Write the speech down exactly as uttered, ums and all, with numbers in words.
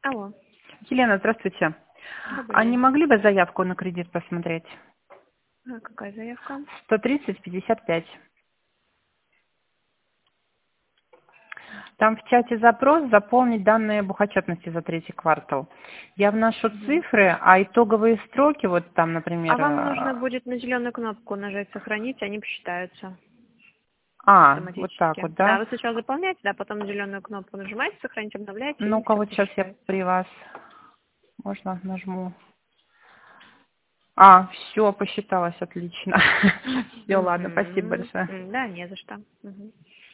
Алло. Елена, здравствуйте. Добрый А не день. могли бы заявку на кредит посмотреть? А какая заявка? сто тридцать пятьдесят пять. Там в чате запрос заполнить данные бухотчетности за третий квартал. Я вношу Мгм. цифры, а итоговые строки, вот там, А например, вам нужно э, будет на зеленую кнопку нажать «Сохранить», они посчитаются а, вот так автоматически. вот, Да, да? вы сначала заполняете, да, потом на зеленую кнопку нажимаете «Сохранить», обновляете, и Ну-ка, все вот сейчас я посчитается. при вас, можно нажму. А, все, посчиталось, отлично. Все, ладно, спасибо Угу. большое. Да, не за что. Мгм.